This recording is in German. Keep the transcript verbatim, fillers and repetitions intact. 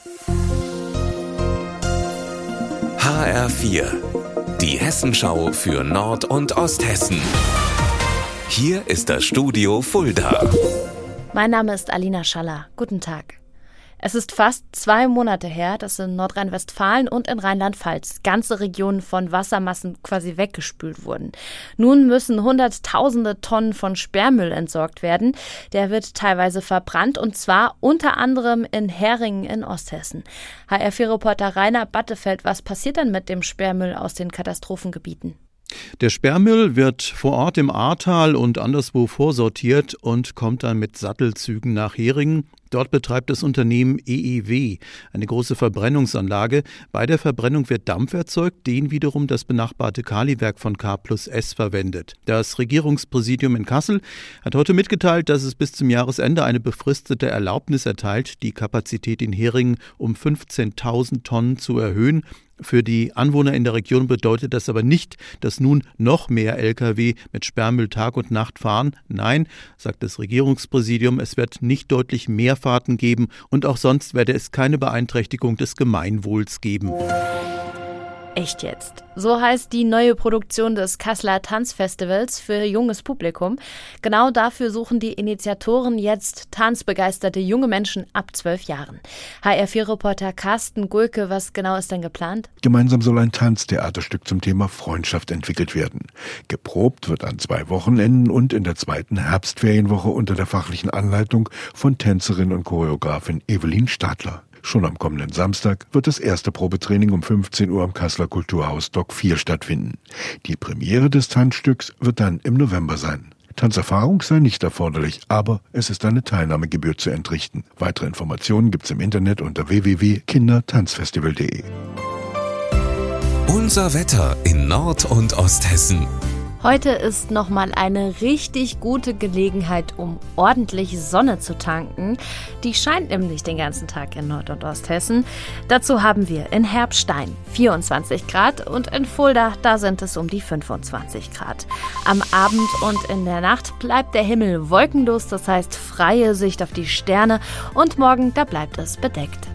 H R vier, die Hessenschau für Nord- und Osthessen. Hier ist das Studio Fulda. Mein Name ist Alina Schaller. Guten Tag. Es ist fast zwei Monate her, dass in Nordrhein-Westfalen und in Rheinland-Pfalz ganze Regionen von Wassermassen quasi weggespült wurden. Nun müssen hunderttausende Tonnen von Sperrmüll entsorgt werden. Der wird teilweise verbrannt und zwar unter anderem in Heringen in Osthessen. H R vier Reporter Rainer Battefeld, was passiert denn mit dem Sperrmüll aus den Katastrophengebieten? Der Sperrmüll wird vor Ort im Ahrtal und anderswo vorsortiert und kommt dann mit Sattelzügen nach Heringen. Dort betreibt das Unternehmen E E W eine große Verbrennungsanlage. Bei der Verbrennung wird Dampf erzeugt, den wiederum das benachbarte Kaliwerk von K plus S verwendet. Das Regierungspräsidium in Kassel hat heute mitgeteilt, dass es bis zum Jahresende eine befristete Erlaubnis erteilt, die Kapazität in Heringen um fünfzehntausend Tonnen zu erhöhen. Für die Anwohner in der Region bedeutet das aber nicht, dass nun noch mehr L K W mit Sperrmüll Tag und Nacht fahren. Nein, sagt das Regierungspräsidium, es wird nicht deutlich mehr Fahrten geben und auch sonst werde es keine Beeinträchtigung des Gemeinwohls geben. Echt jetzt? So heißt die neue Produktion des Kasseler Tanzfestivals für junges Publikum. Genau dafür suchen die Initiatoren jetzt tanzbegeisterte junge Menschen ab zwölf Jahren. H R vier Reporter Carsten Gulke, was genau ist denn geplant? Gemeinsam soll ein Tanztheaterstück zum Thema Freundschaft entwickelt werden. Geprobt wird an zwei Wochenenden und in der zweiten Herbstferienwoche unter der fachlichen Anleitung von Tänzerin und Choreografin Evelyn Stadler. Schon am kommenden Samstag wird das erste Probetraining um fünfzehn Uhr am Kasseler Kulturhaus Dock vier stattfinden. Die Premiere des Tanzstücks wird dann im November sein. Tanzerfahrung sei nicht erforderlich, aber es ist eine Teilnahmegebühr zu entrichten. Weitere Informationen gibt's im Internet unter w w w punkt kindertanzfestival punkt de. Unser Wetter in Nord- und Osthessen. Heute ist nochmal eine richtig gute Gelegenheit, um ordentlich Sonne zu tanken. Die scheint nämlich den ganzen Tag in Nord- und Osthessen. Dazu haben wir in Herbstein vierundzwanzig Grad und in Fulda, da sind es um die fünfundzwanzig Grad. Am Abend und in der Nacht bleibt der Himmel wolkenlos, das heißt freie Sicht auf die Sterne und morgen, da bleibt es bedeckt.